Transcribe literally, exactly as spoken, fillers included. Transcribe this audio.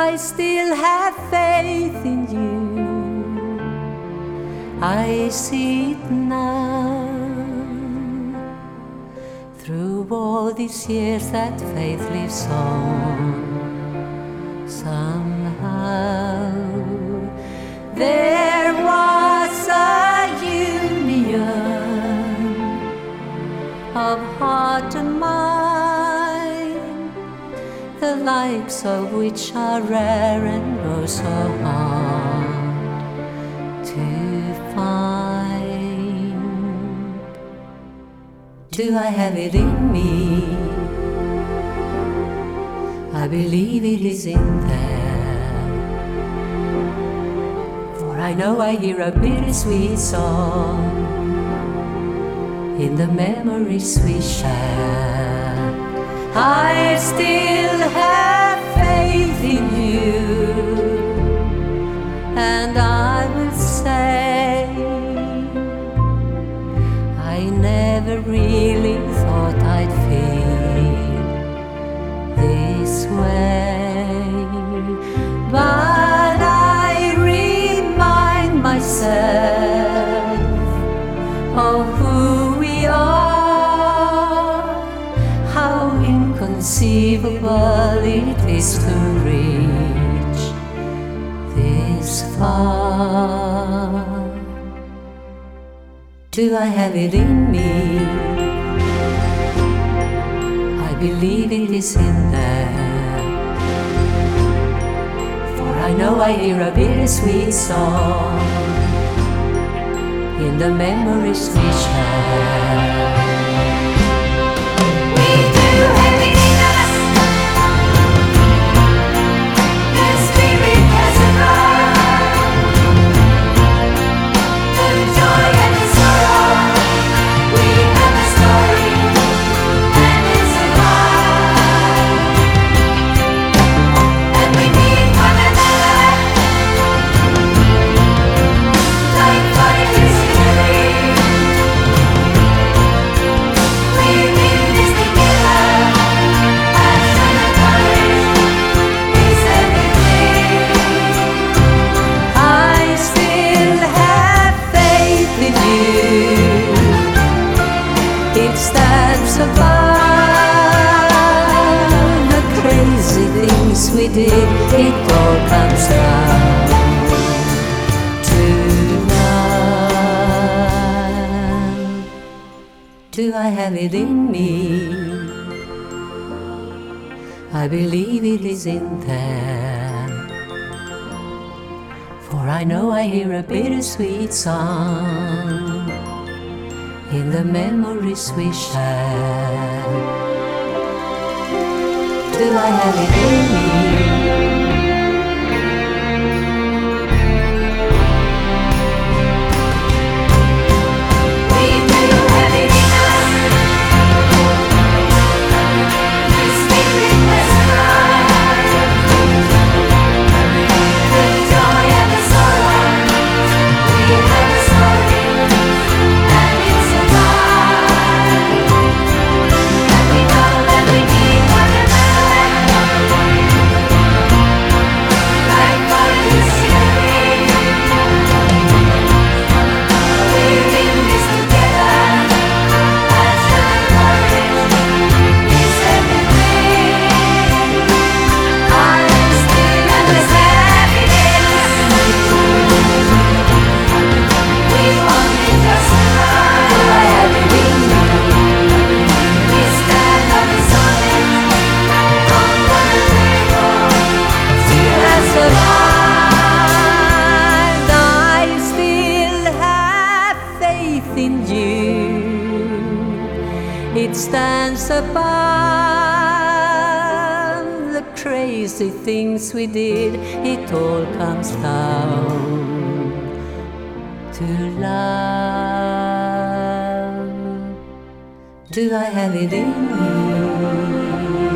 I still have faith in you. I see it now. Through all these years that faith lives on. Somehow there was a union of heart and mind, the likes of which are rare and oh so hard to find. Do I have it in me? I believe it is in there, for I know I hear a bittersweet song in the memories we share. I still have faith in you, and I will say I never really thought I'd feel this way, but I remind myself of who we are, how inconceivable it is to reach this far. Do I have it in me? I believe it is in there, for I know I hear a bittersweet song in the memories we share. We do have it in us. The spirit has arrived. The joy and the sorrow. We have a story, and it's alive. And we need one another, like fire is in the rain. We're in this together, passion and courage is everything. I still have faith in you. It stands above the crazy things we did. It all comes down to love. Do I have it in me? I believe it is in there, for I know I hear a bittersweet song in the memories we share. Do I have it in me? We do have it in us. The spirit has arrived. The joy and the sorrow. We have a story, and it's alive. And we know that we need one another, like fire is in the rain. We're in this together, passion and courage is everything. I'm still and as happiness. We only just arrived. Do I have it in me? We stand on the solid, on the table. Still has survived. I still have faith in you. It stands above the crazy things we did. It all comes down to love. Do I have it in me?